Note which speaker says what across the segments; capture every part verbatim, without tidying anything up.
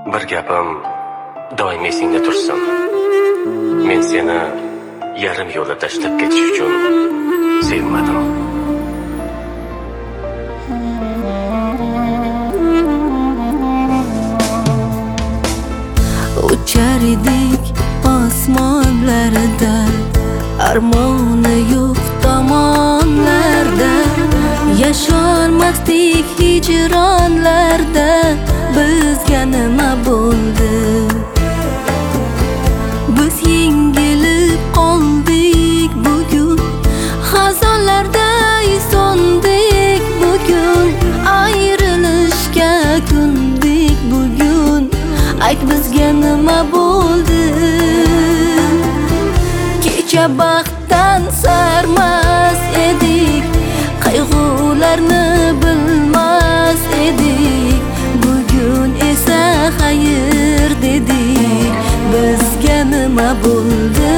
Speaker 1: Bir gapim doim esingda tursin. Men seni yarim yo'lda tashlab ketish uchun sevmadim.
Speaker 2: Uchar edik osmonlarda, armoni yo'q tomonlarda. Yasholmasdik hijronlarda, bizga nima bo'ldi? Biz yengilib qoldik bugun, xazonlarda sondik bugun. Ayrilishga kundik bugun, ayt bizga nima bo'ldi? Kecha baxtdan sarmas edik, qayg'ularni bilmas edik. Bugun esa xayr dedik, bizga nima bo'ldi?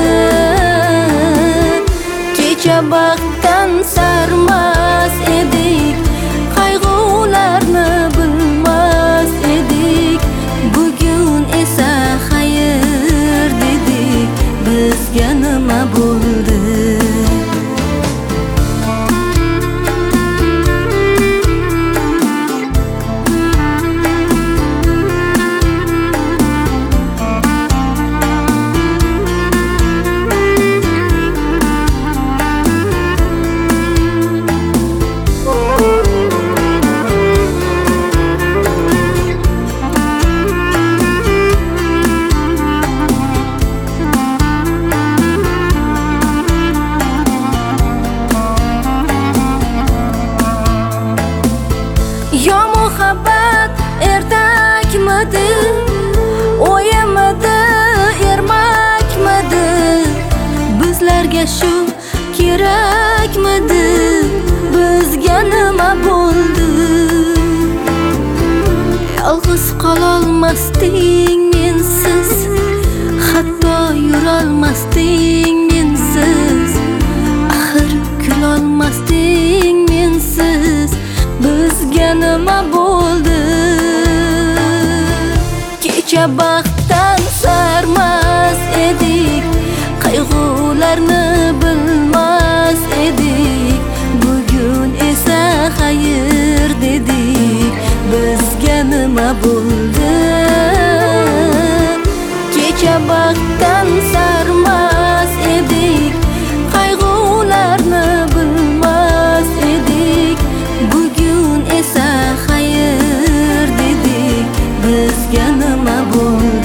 Speaker 2: Kecha baxtdan sarmas edik, qayg'ularni bilmas edik. Bugun esa xayr dedik, bizga nima bo'ldi? Yo muhabbat ertakmidi, o'yimidi, ermakmidi? Bizlarga shu kerakmidi? Bizga nima bo'ldi? Yolg'iz qololmasding mensiz, hatto yurolmasding mensiz. Axir kulolmasding mensiz, bizga nima bo'ldi? Kecha baxtdan sarmas edik, qayg'ularni bilmas edik. Bugun esa xayr dedik, bizga nima bo'ldi? Kecha baxtdan sarmas edik, qayg'ularni bilmas edik. Bugun esa xayr dedik, bizga nima bo'ldi?